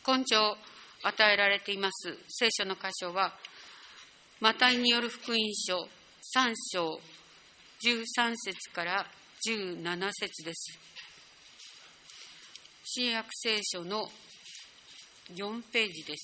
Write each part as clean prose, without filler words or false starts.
根拠を与えられています聖書の箇所は、マタイによる福音書3章13節から17節です。新約聖書の4ページです。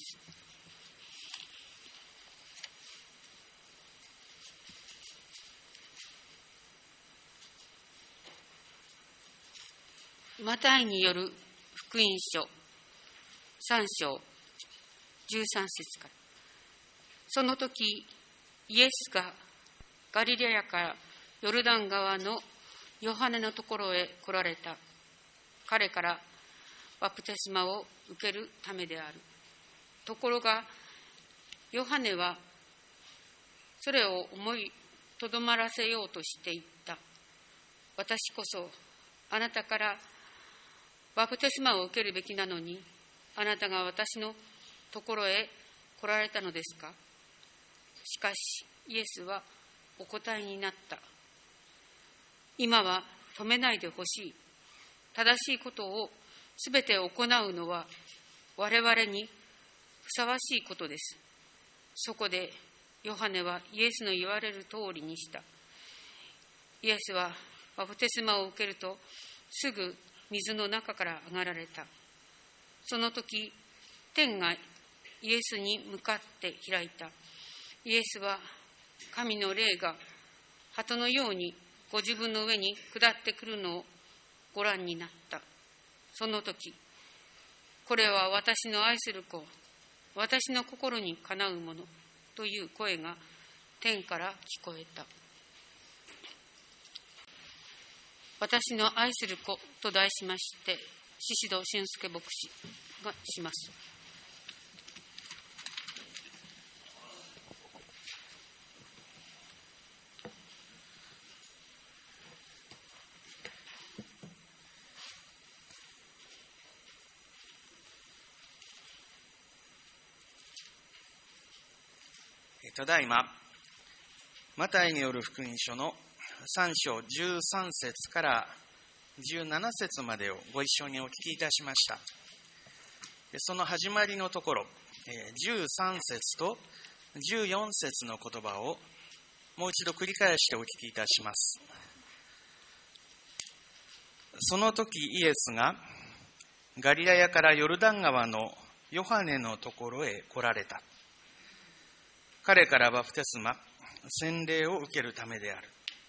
マタイによる福音書3章13節から。その時、イエスがガリラヤからヨルダン川のヨハネのところへ来られた。彼からバプテスマを受けるためである。ところが、ヨハネはそれを思いとどまらせようとしていった。私こそあなたからバプテスマを受けるべきなのに、あなたが私のところへ来られたのですか？しかし、イエスはお答えになった。今は止めないでほしい。正しいことをすべて行うのは我々にふさわしいことです。そこでヨハネはイエスの言われる通りにした。イエスはバプテスマを受けるとすぐ水の中から上がられた。その時、天がイエスに向かって開いた。イエスは神の霊が鳩のようにご自分の上に下ってくるのをご覧になった。その時、これは私の愛する子、私の心にかなうものという声が天から聞こえた。私の愛する子と題しまして、宍戸俊介牧師がします。 ただいま、マタイによる福音書の3章13節から17節までをご一緒にお聞きいたしました。その始まりのところ、13節と14節の言葉をもう一度繰り返してお聞きいたします。その時イエスがガリラヤからヨルダン川のヨハネのところへ来られた。彼からバプテスマ、洗礼を受けるためである。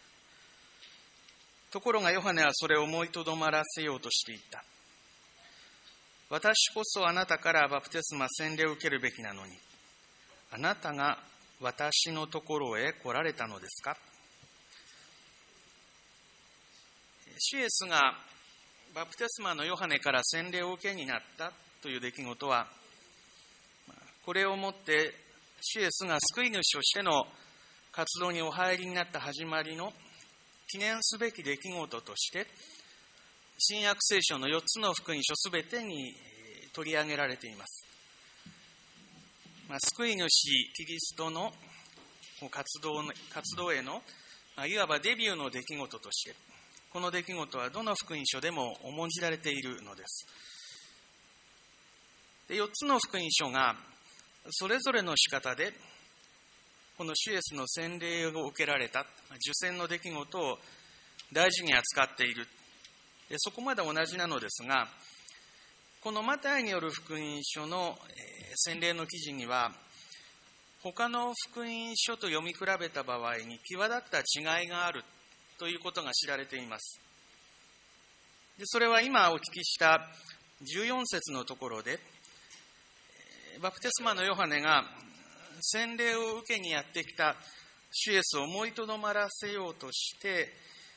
ところがヨハネはそれを思いとどまらせようとしていった。私こそあなたからバプテスマ、洗礼を受けるべきなのに、あなたが私のところへ来られたのですか？主イエスがバプテスマのヨハネから洗礼を受けになったという出来事は、これをもって主イエスが救い主としての活動にお入りになった始まりの記念すべき出来事として新約聖書の4つの福音書すべてに取り上げられています。救い主キリストの活動へのいわばデビューの出来事として、この出来事はどの福音書でも重んじられているのです。で、4つの福音書がそれぞれの仕方でこの主イエスの洗礼を受けられた受洗の出来事を大事に扱っている。で、そこまで同じなのですが、このマタイによる福音書の洗礼の記事には他の福音書と読み比べた場合に際立った違いがあるということが知られています。で、それは今お聞きした14節のところで、バプテスマのヨハネが洗礼を受けにやってきた主イエスを思いとどまらせようとして、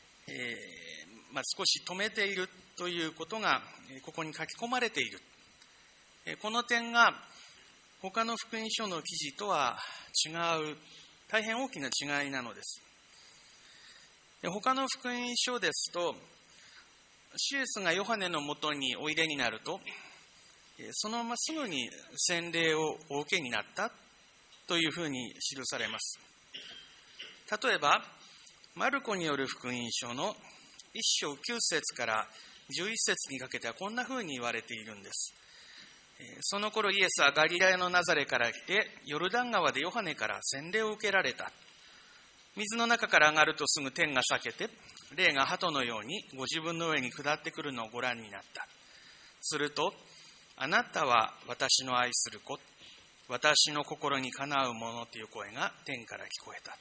少し止めているということがここに書き込まれている。この点が他の福音書の記事とは違う大変大きな違いなのです。他の福音書ですと、主イエスがヨハネのもとにおいでになると、そのまますぐに洗礼をお受けになったというふうに記されます。例えば、マルコによる福音書の1章9節から11節にかけてはこんなふうに言われているんです。 その頃イエスはガリラヤのナザレから来て、ヨルダン川でヨハネから洗礼を受けられた。水の中から上がるとすぐ天が裂けて、霊が鳩のようにご自分の上に下ってくるのをご覧になった。すると、あなたは私の愛する子、私の心にかなうものという声が天から聞こえた。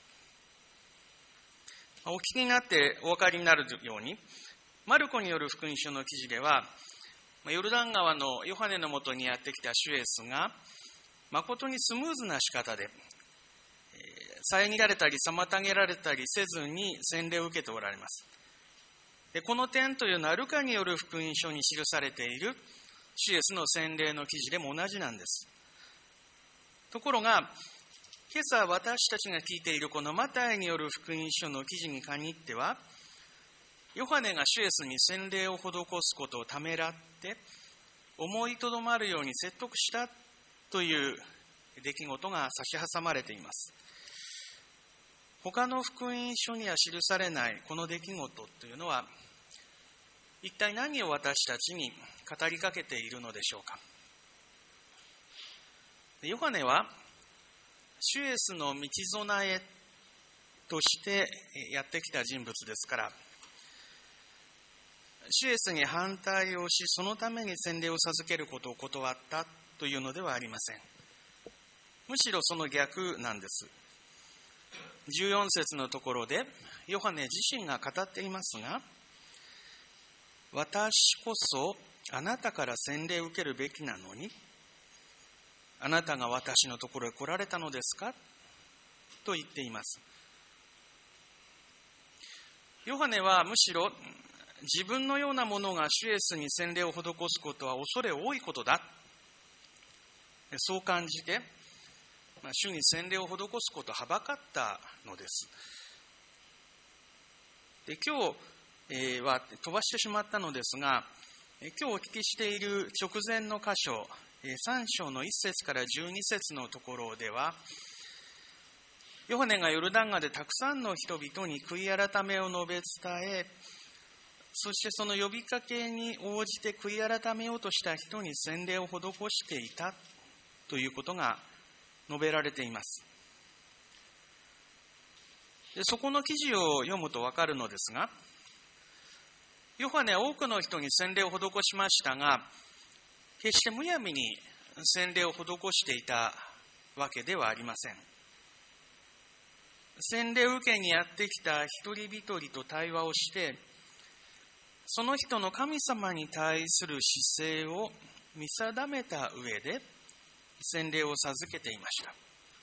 お聞きになってお分かりになるように、マルコによる福音書の記事では、ヨルダン川のヨハネのもとにやってきた主イエスが、誠にスムーズな仕方で、遮られたり妨げられたりせずに洗礼を受けておられます。でこの点というのはルカによる福音書に記されている主イエスの洗礼の記事でも同じなんです。ところが、今朝私たちが聞いているこのマタイによる福音書の記事に限っては、ヨハネが主イエスに洗礼を施すことをためらって思いとどまるように説得したという出来事が差し挟まれています。他の福音書には記されないこの出来事というのは、一体何を私たちに語りかけているのでしょうか。ヨハネは主イエスの道備えとしてやってきた人物ですから、主イエスに反対をし、そのために洗礼を授けることを断ったというのではありません。むしろその逆なんです。14節のところでヨハネ自身が語っていますが、私こそあなたから洗礼を受けるべきなのに、あなたが私のところへ来られたのですかと言っています。ヨハネはむしろ自分のようなものが主イエスに洗礼を施すことは恐れ多いことだ、そう感じて主に洗礼を施すことをはばかったのです。で今日は飛ばしてしまったのですが、今日お聞きしている直前の箇所、3章の1節から12節のところでは、ヨハネがヨルダン川でたくさんの人々に悔い改めを述べ伝え、そしてその呼びかけに応じて悔い改めようとした人に洗礼を施していたということが述べられています。でそこの記事を読むとわかるのですが、ヨハネは多くの人に洗礼を施しましたが、決してむやみに洗礼を施していたわけではありません。洗礼を受けにやってきた一人一人と対話をして、その人の神様に対する姿勢を見定めた上で洗礼を授けていました。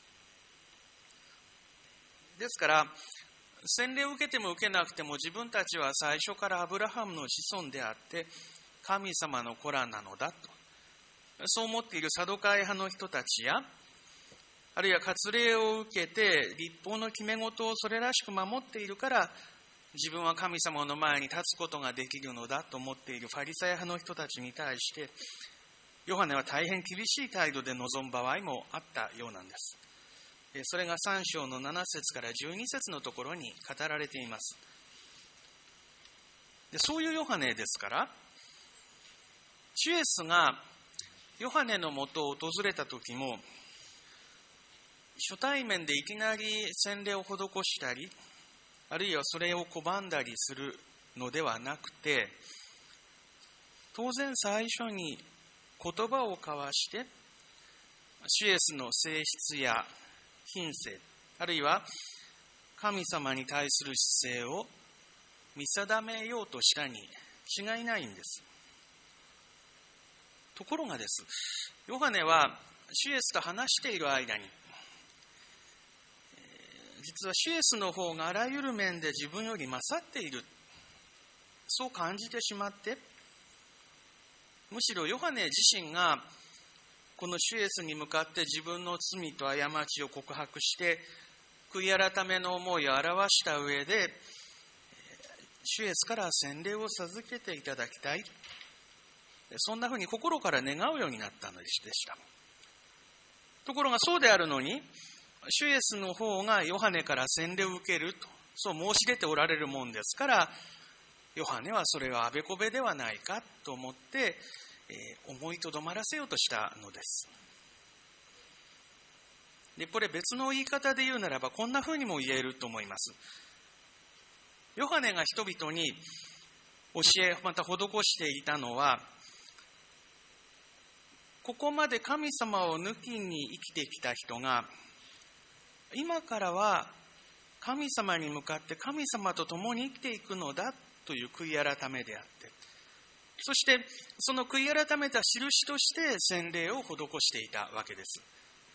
ですから洗礼を受けても受けなくても、自分たちは最初からアブラハムの子孫であって神様の子らなのだと、そう思っているサドカイ派の人たちや、あるいは割礼を受けて律法の決め事をそれらしく守っているから自分は神様の前に立つことができるのだと思っているファリサイ派の人たちに対して、ヨハネは大変厳しい態度で臨む場合もあったようなんです。それが3章の7節から12節のところに語られています。でそういうヨハネですから、主イエスがヨハネのもとを訪れた時も、初対面でいきなり洗礼を施したり、あるいはそれを拒んだりするのではなくて、当然最初に言葉を交わして、主イエスの性質や品性、あるいは神様に対する姿勢を見定めようとしたに違いないんです。ところがです、ヨハネは主イエスと話している間に、実は主イエスの方があらゆる面で自分より勝っている、そう感じてしまって、むしろヨハネ自身がこの主イエスに向かって自分の罪と過ちを告白して悔い改めの思いを表した上で、主イエスから洗礼を授けていただきたい、そんなふうに心から願うようになったのでした。ところがそうであるのに、主イエスの方がヨハネから洗礼を受けると、そう申し出ておられるもんですから、ヨハネはそれはあべこべではないかと思って、 思いとどまらせようとしたのです。で、これ別の言い方で言うならばこんな風にも言えると思います。ヨハネが人々に教え、また施していたのは、ここまで神様を抜きに生きてきた人が、今からは神様に向かって神様と共に生きていくのだという悔い改めであって、そしてその悔い改めた印として洗礼を施していたわけです。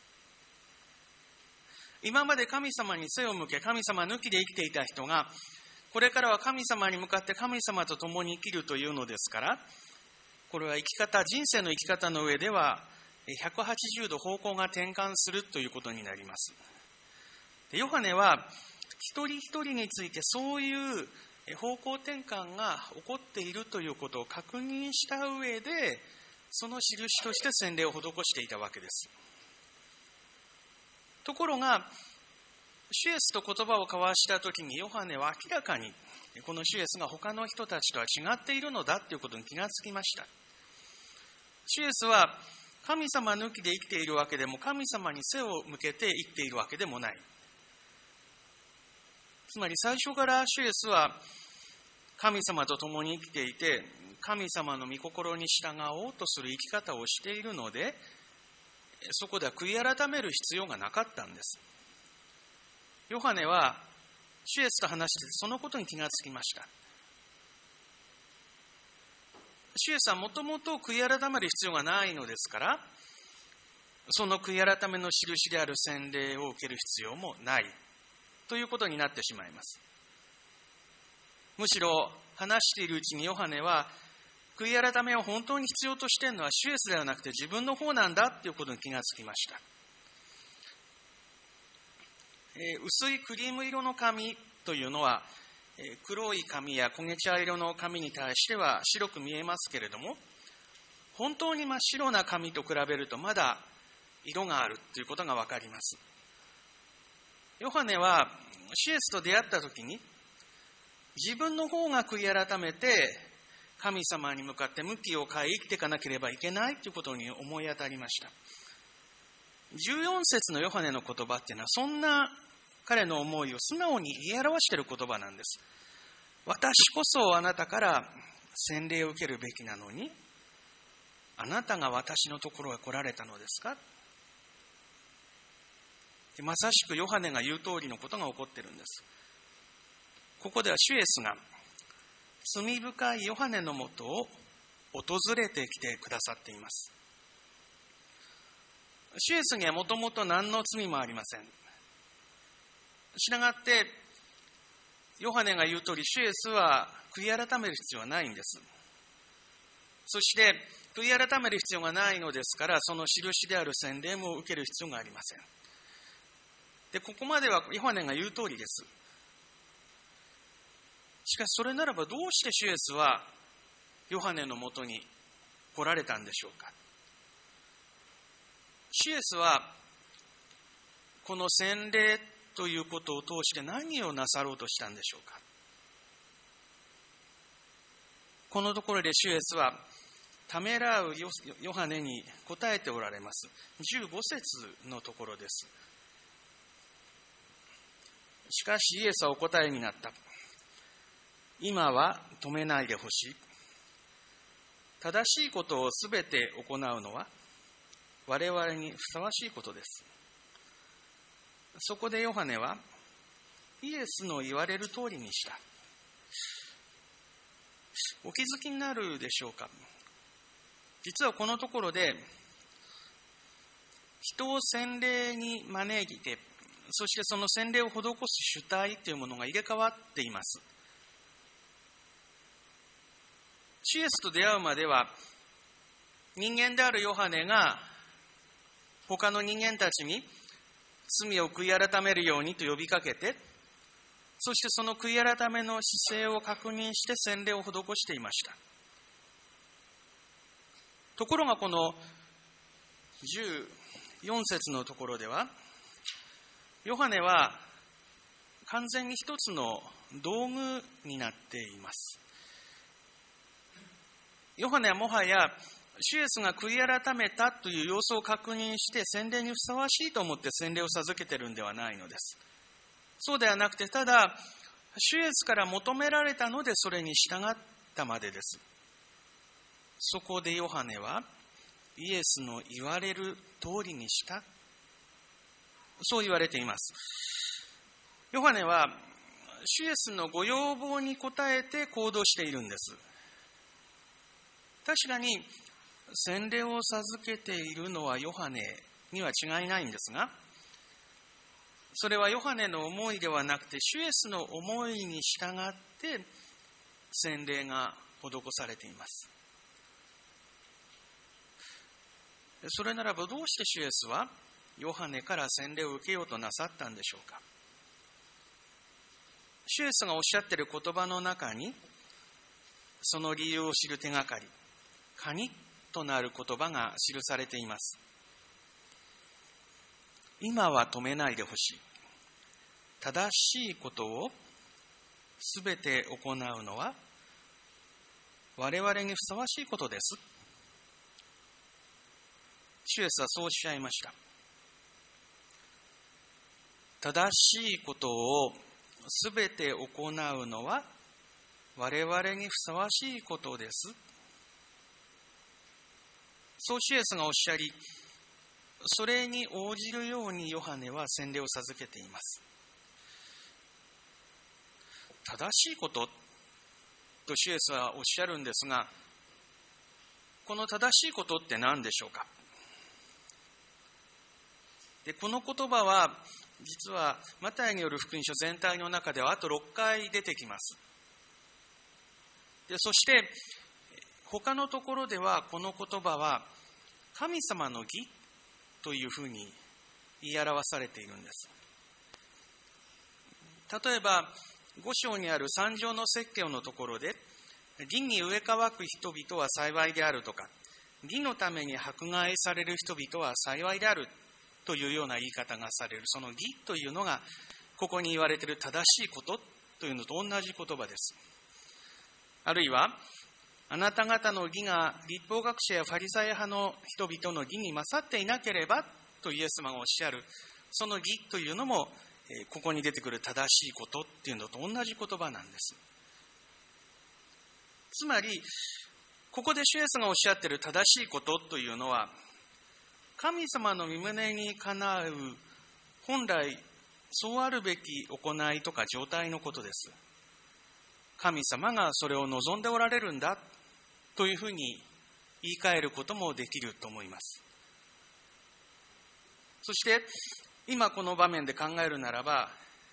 今まで神様に背を向け、神様抜きで生きていた人が、これからは神様に向かって神様と共に生きるというのですから、これは生き方、人生の生き方の上では180度方向が転換するということになります。ヨハネは一人一人についてそういう方向転換が起こっているということを確認した上で、その印として洗礼を施していたわけです。ところが、主イエスと言葉を交わしたときに、ヨハネは明らかにこの主イエスが他の人たちとは違っているのだということに気がつきました。主イエスは神様抜きで生きているわけでも、神様に背を向けて生きているわけでもない。つまり最初から主イエスは神様と共に生きていて、神様の御心に従おうとする生き方をしているので、そこでは悔い改める必要がなかったんです。ヨハネは主イエスと話してそのことに気がつきました。主イエスはもともと悔い改める必要がないのですから、その悔い改めの印である洗礼を受ける必要もないということになってしまいます。むしろ話しているうちにヨハネは、悔い改めを本当に必要としているのは主イエスではなくて自分の方なんだということに気がつきました。薄いクリーム色の髪というのは、黒い髪や焦げ茶色の髪に対しては白く見えますけれども、本当に真っ白な髪と比べるとまだ色があるということがわかります。ヨハネは主イエスと出会ったときに、自分の方が悔い改めて神様に向かって向きを変え生きていかなければいけないということに思い当たりました。14節のヨハネの言葉っていうのは、そんな彼の思いを素直に言い表している言葉なんです。私こそあなたから洗礼を受けるべきなのに、あなたが私のところへ来られたのですか。まさしくヨハネが言う通りのことが起こっているんです。ここでは主イエスが罪深いヨハネのもとを訪れてきてくださっています。主イエスにはもともと何の罪もありません。したがってヨハネが言う通り、主イエスは悔い改める必要はないんです。そして悔い改める必要がないのですから、その印である洗礼も受ける必要がありません。で、ここまではヨハネが言う通りです。しかしそれならばどうして主イエスはヨハネのもとに来られたんでしょうか。主イエスはこの洗礼ということを通して何をなさろうとしたんでしょうか。このところで主イエスはためらうヨハネに答えておられます。15節のところです。しかしイエスはお答えになった。今は止めないでほしい。正しいことをすべて行うのは我々にふさわしいことです。そこでヨハネはイエスの言われる通りにした。お気づきになるでしょうか。実はこのところで人を洗礼に招いて、そしてその洗礼を施す主体というものが入れ替わっています。主イエスと出会うまでは人間であるヨハネが他の人間たちに罪を悔い改めるようにと呼びかけて、そしてその悔い改めの姿勢を確認して洗礼を施していました。ところがこの14節のところでは、ヨハネは完全に一つの道具になっています。ヨハネはもはや主イエスが悔い改めたという様子を確認して洗礼にふさわしいと思って洗礼を授けているんではないのです。そうではなくて、ただ主イエスから求められたのでそれに従ったまでです。そこでヨハネはイエスの言われる通りにした、そう言われています。ヨハネは主イエスのご要望に応えて行動しているんです。確かに洗礼を授けているのはヨハネには違いないんですが、それはヨハネの思いではなくて主イエスの思いに従って洗礼が施されています。それならばどうして主イエスはヨハネから洗礼を受けようとなさったんでしょうか。主イエスがおっしゃっている言葉の中にその理由を知る手がかり、鍵となる言葉が記されています。今は止めないでほしい。正しいことをすべて行うのは我々にふさわしいことです。主イエスはそうおっしゃいました。正しいことをすべて行うのは我々にふさわしいことです。そう主イエスがおっしゃり、それに応じるようにヨハネは洗礼を授けています。正しいことと主イエスはおっしゃるんですが、この正しいことって何でしょうか。で、この言葉は実はマタイによる福音書全体の中ではあと6回出てきます。で、そして他のところではこの言葉は神様の義というふうに言い表されているんです。例えば5章にある三条の説教のところで、義に植え替わく人々は幸いであるとか、義のために迫害される人々は幸いであるというような言い方がされる。その義というのがここに言われている正しいことというのと同じ言葉です。あるいはあなた方の義が律法学者やファリサイ派の人々の義に勝っていなければとイエス様がおっしゃる、その義というのもここに出てくる正しいことっていうのと同じ言葉なんです。つまりここで主イエスがおっしゃっている正しいことというのは、神様の御胸にかなう本来そうあるべき行いとか状態のことです。神様がそれを望んでおられるんだというふうに言い換えることもできると思います。そして今この場面で考えるならば、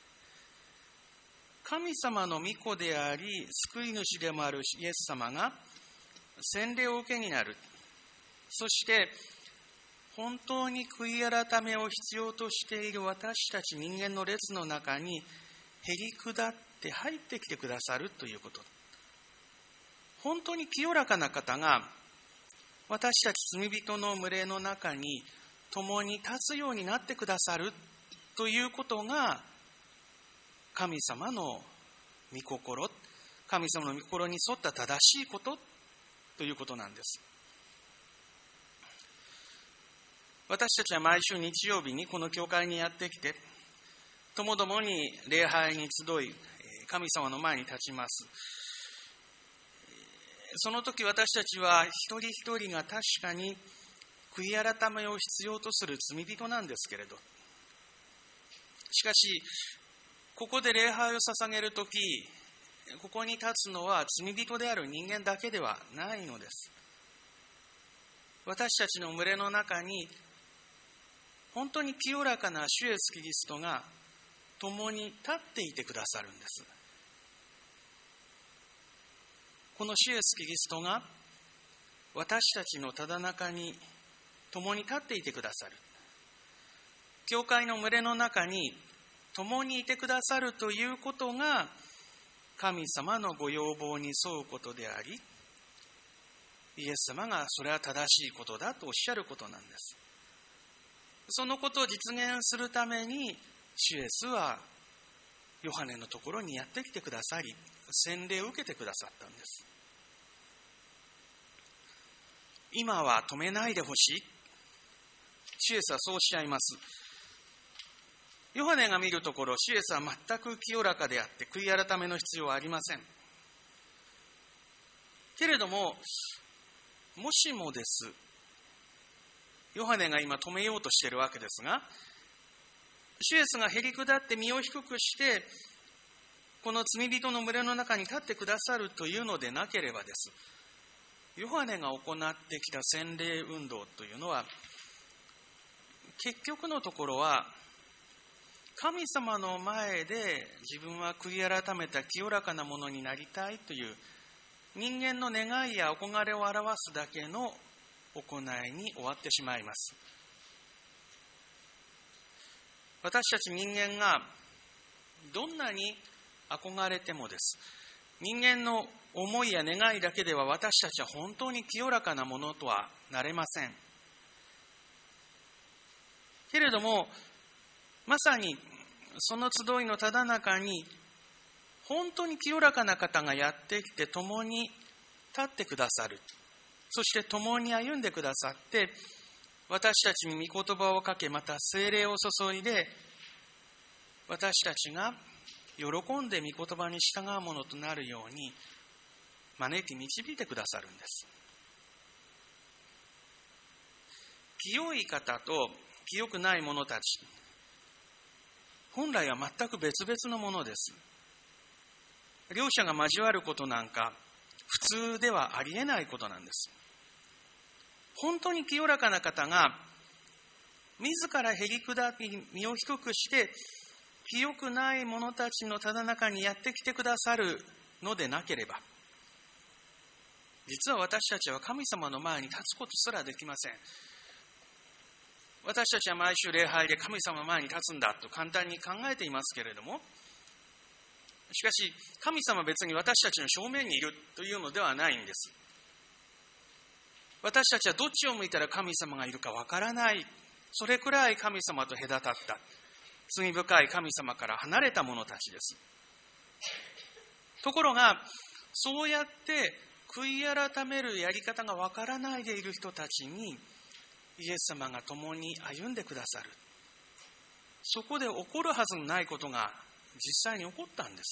神様の御子であり救い主でもあるイエス様が洗礼を受けになる、そして本当に悔い改めを必要としている私たち人間の列の中にへり下って入ってきてくださるということ。本当に清らかな方が私たち罪人の群れの中に共に立つようになってくださるということが神様の御心、神様の御心に沿った正しいことということなんです。私たちは毎週日曜日にこの教会にやってきて、ともどもに礼拝に集い、神様の前に立ちます。その時私たちは一人一人が確かに悔い改めを必要とする罪人なんですけれど、しかしここで礼拝を捧げるとき、ここに立つのは罪人である人間だけではないのです。私たちの群れの中に本当に清らかな主イエスキリストが共に立っていてくださるんです。この主イエスキリストが私たちのただ中に共に立っていてくださる。教会の群れの中に共にいてくださるということが神様のご要望に沿うことであり、イエス様がそれは正しいことだとおっしゃることなんです。そのことを実現するために主イエスはヨハネのところにやってきてくださり、洗礼を受けてくださったんです。 今は止めないでほしい。主イエスはそうおっしゃいます。ヨハネが見るところ、主イエスは全く清らかであって悔い改めの必要はありません。けれども、もしもです、ヨハネが今止めようとしているわけですが、主イエスがへり下って身を低くしてこの罪人の群れの中に立ってくださるというのでなければです、ヨハネが行ってきた洗礼運動というのは結局のところは神様の前で自分は悔い改めた清らかなものになりたいという人間の願いや憧れを表すだけの行いに終わってしまいます。私たち人間がどんなに憧れてもです、人間の思いや願いだけでは私たちは本当に清らかなものとはなれません。けれども、まさにその集いのただ中に本当に清らかな方がやってきて共に立ってくださる。そして共に歩んでくださって、私たちに御言葉をかけ、また聖霊を注いで、私たちが喜んで御言葉に従うものとなるように招き導いてくださるんです。清い方と清くない者たち、本来は全く別々のものです。両者が交わることなんか普通ではありえないことなんです。本当に清らかな方が自らへり下り身を低くして清くない者たちのただ中にやってきてくださるのでなければ、実は私たちは神様の前に立つことすらできません。私たちは毎週礼拝で神様の前に立つんだと簡単に考えていますけれども、しかし神様は別に私たちの正面にいるというのではないんです。私たちはどっちを向いたら神様がいるかわからない、それくらい神様と隔たった罪深い神様から離れた者たちです。ところがそうやって悔い改めるやり方がわからないでいる人たちにイエス様が共に歩んでくださる。そこで起こるはずのないことが実際に起こったんです。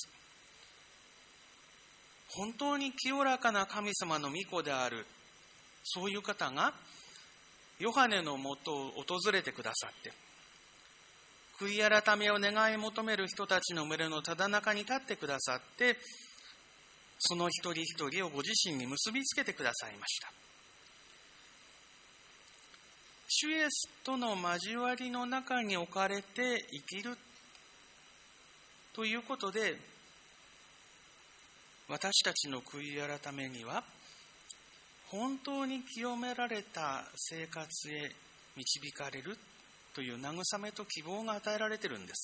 本当に清らかな神様の御子であるそういう方がヨハネのもとを訪れてくださって、悔い改めを願い求める人たちの群れのただ中に立ってくださって、その一人一人をご自身に結びつけてくださいました。主イエスとの交わりの中に置かれて生きるということで、私たちの悔い改めには本当に清められた生活へ導かれるという慰めと希望が与えられているんです。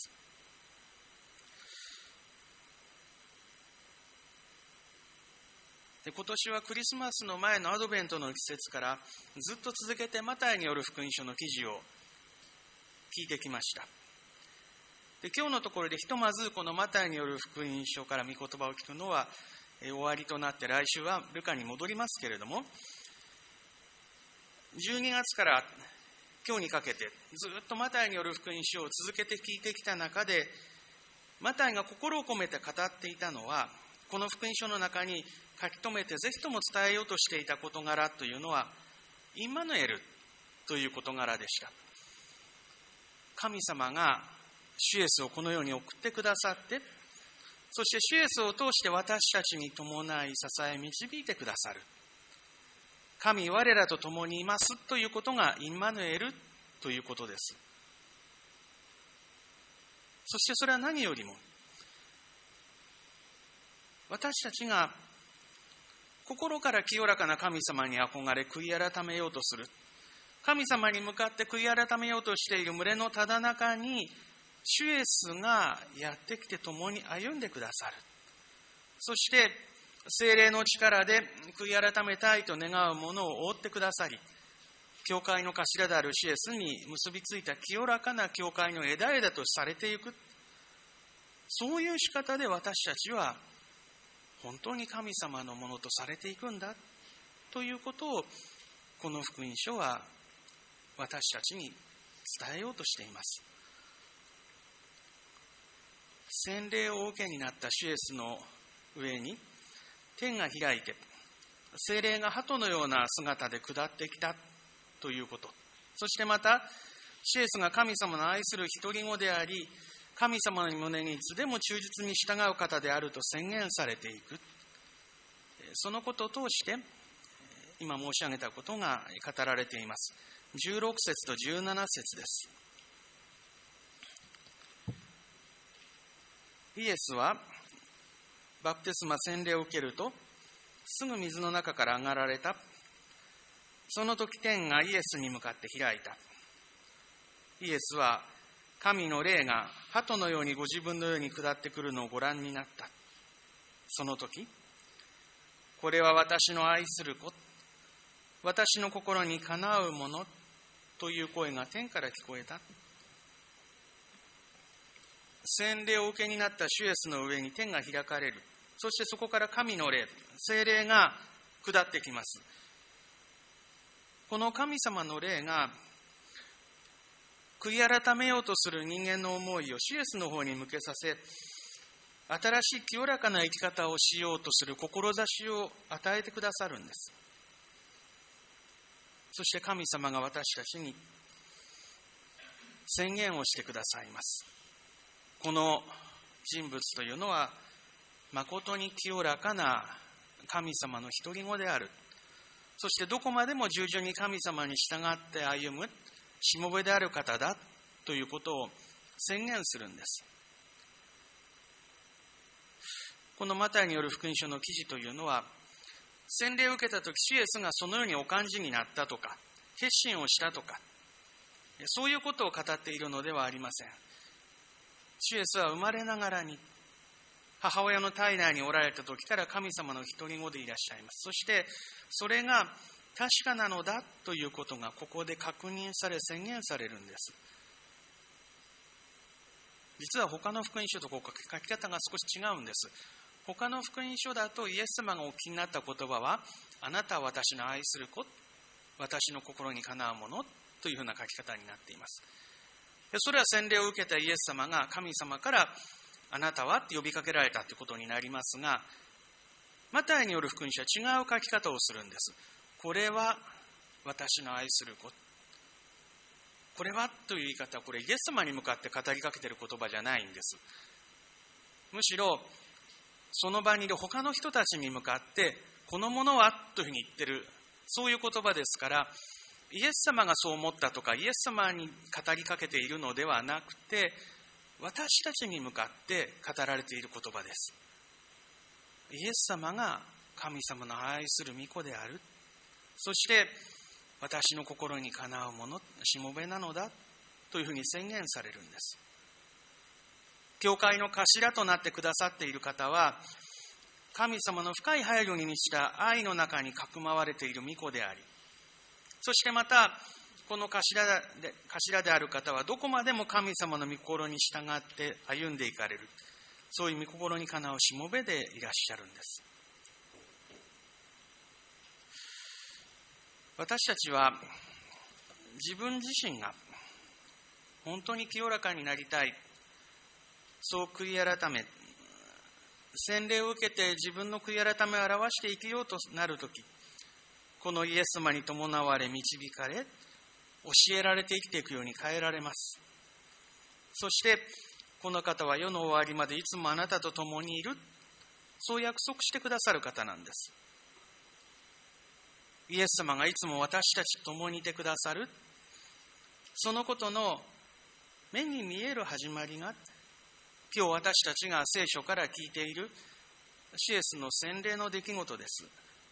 で、今年はクリスマスの前のアドベントの季節からずっと続けてマタイによる福音書の記事を聞いてきました。で、今日のところでひとまずこのマタイによる福音書から御言葉を聞くのは終わりとなって、来週はルカに戻りますけれども、12月から今日にかけてずっとマタイによる福音書を続けて聞いてきた中で、マタイが心を込めて語っていたのは、この福音書の中に書き留めてぜひとも伝えようとしていた事柄というのはインマヌエルという事柄でした。神様が主イエスをこの世に送ってくださって、そして主イエスを通して私たちに伴い支え導いてくださる。神我らと共にいますということがインマヌエルということです。そしてそれは何よりも、私たちが心から清らかな神様に憧れ悔い改めようとする、神様に向かって悔い改めようとしている群れのただ中に主イエスがやってきて共に歩んでくださる。そして聖霊の力で悔い改めたいと願う者を覆ってくださり、教会の頭である主イエスに結びついた清らかな教会の枝々とされていく、そういう仕方で私たちは本当に神様のものとされていくんだということをこの福音書は私たちに伝えようとしています。洗礼をお受けになった主イエスの上に天が開いて、聖霊が鳩のような姿で下ってきたということ、そしてまた主イエスが神様の愛する独り子であり、神様の胸にいつでも忠実に従う方であると宣言されていく、そのことを通して今申し上げたことが語られています。16節と17節です。イエスはバプテスマ洗礼を受けるとすぐ水の中から上がられた。その時天がイエスに向かって開いた。イエスは神の霊が鳩のようにご自分の上に下ってくるのをご覧になった。その時、これは私の愛する子、私の心にかなうものという声が天から聞こえた。洗礼を受けになった主イエスの上に天が開かれる。そしてそこから神の霊、聖霊が下ってきます。この神様の霊が悔い改めようとする人間の思いを主イエスの方に向けさせ、新しい清らかな生き方をしようとする志を与えてくださるんです。そして神様が私たちに宣言をしてくださいます。この人物というのは誠に清らかな神様の独り子である。そしてどこまでも従順に神様に従って歩むしもべである方だということを宣言するんです。このマタイによる福音書の記事というのは、洗礼を受けたとき主イエスがそのようにお感じになったとか決心をしたとか、そういうことを語っているのではありません。主イエスは生まれながらに母親の体内におられた時から神様の独り子でいらっしゃいます。そしてそれが確かなのだということがここで確認され宣言されるんです。実は他の福音書と書き方が少し違うんです。他の福音書だとイエス様がお聞きになった言葉は、あなたは私の愛する子、私の心にかなうものというふうな書き方になっています。それは洗礼を受けたイエス様が神様からあなたはって呼びかけられたということになりますが、マタイによる福音書は違う書き方をするんです。これは私の愛する子。これはという言い方は、これイエス様に向かって語りかけている言葉じゃないんです。むしろその場にいる他の人たちに向かってこのものはというふうに言ってる、そういう言葉ですから、イエス様がそう思ったとかイエス様に語りかけているのではなくて、私たちに向かって語られている言葉です。イエス様が神様の愛する御子である。そして私の心にかなうもの、しもべなのだというふうに宣言されるんです。教会の頭となってくださっている方は、神様の深い配慮に満ちた愛の中にかくまわれている御子であり、そしてまたこの頭である方はどこまでも神様の御心に従って歩んでいかれる、そういう御心にかなうしもべでいらっしゃるんです。私たちは自分自身が本当に清らかになりたい、そう悔い改め、洗礼を受けて自分の悔い改めを表して生きようとなるとき、このイエス様に伴われ導かれ、教えられて生きていくように変えられます。そしてこの方は世の終わりまでいつもあなたと共にいる、そう約束してくださる方なんです。イエス様がいつも私たちと共にいてくださる、そのことの目に見える始まりが、今日私たちが聖書から聞いている主イエスの洗礼の出来事です。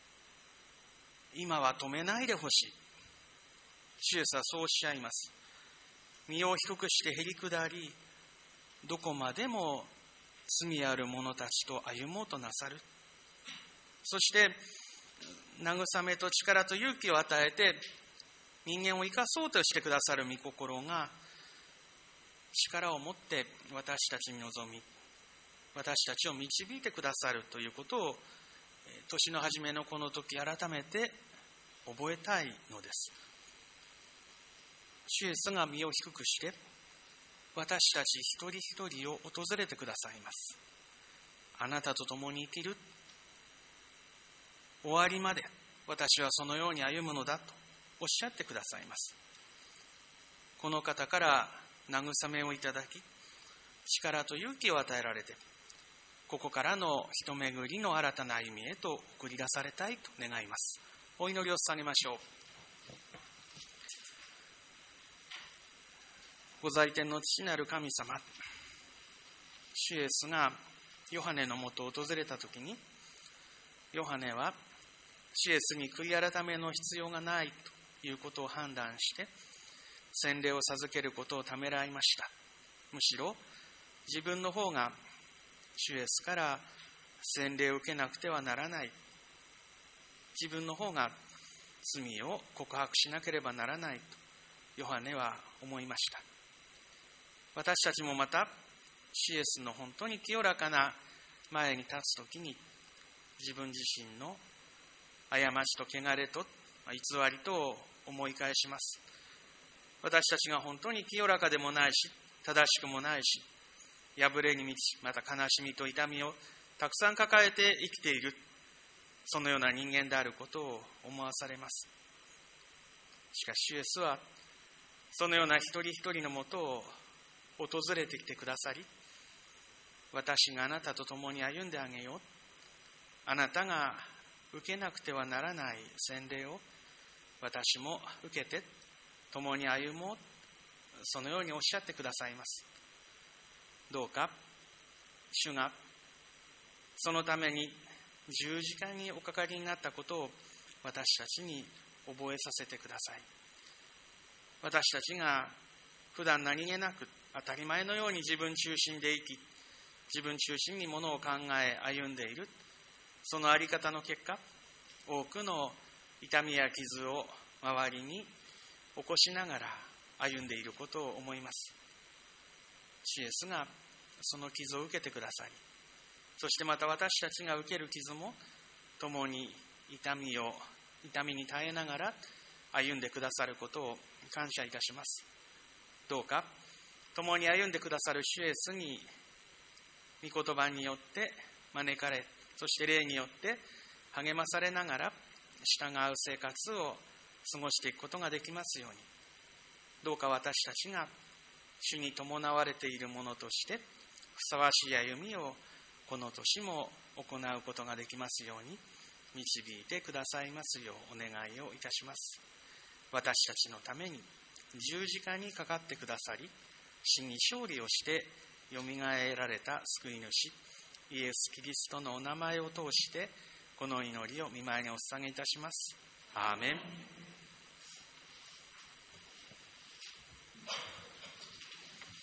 今は止めないでほしい。主イエスはそうおっしゃいます。身を低くしてへり下り、どこまでも罪ある者たちと歩もうとなさる。そして慰めと力と勇気を与えて人間を生かそうとしてくださる御心が力を持って私たちに臨み、私たちを導いてくださるということを、年の初めのこの時改めて覚えたいのです。主イエスが身を低くして私たち一人一人を訪れてくださいます。あなたと共に生きる、終わりまで私はそのように歩むのだとおっしゃってくださいます。この方から慰めをいただき、力と勇気を与えられて、ここからの一巡りの新たな歩みへと送り出されたいと願います。お祈りを捧げましょう。ご在天の父なる神様、主イエスがヨハネのもとを訪れたときに、ヨハネは主イエスに悔い改めの必要がないということを判断して、洗礼を授けることをためらいました。むしろ自分の方が主イエスから洗礼を受けなくてはならない、自分の方が罪を告白しなければならないとヨハネは思いました。私たちもまた主イエスの本当に清らかな前に立つときに、自分自身の過ちと汚れと偽りとを思い返します。私たちが本当に清らかでもないし、正しくもないし、破れに満ち、また悲しみと痛みをたくさん抱えて生きている、そのような人間であることを思わされます。しかし主イエスはそのような一人一人のもとを訪れてきてくださり、私があなたと共に歩んであげよう、あなたが受けなくてはならない洗礼を私も受けて共に歩もう、そのようにおっしゃってくださいます。どうか主がそのために十字架におかかりになったことを私たちに覚えさせてください。私たちが普段何気なく当たり前のように自分中心で生き、自分中心にものを考え歩んでいる、そのあり方の結果、多くの痛みや傷を周りに起こしながら歩んでいることを思います。主イエスがその傷を受けてくださり、そしてまた私たちが受ける傷も共に痛みに耐えながら歩んでくださることを感謝いたします。どうか共に歩んでくださる主イエスに御言葉によって招かれ、そして霊によって励まされながら従う生活を過ごしていくことができますように、どうか私たちが主に伴われているものとしてふさわしい歩みをこの年も行うことができますように導いてくださいますようお願いをいたします。私たちのために十字架にかかってくださり、死に勝利をしてよみがえられた救い主イエス・キリストのお名前を通してこの祈りを御前にお捧げいたします。アーメン。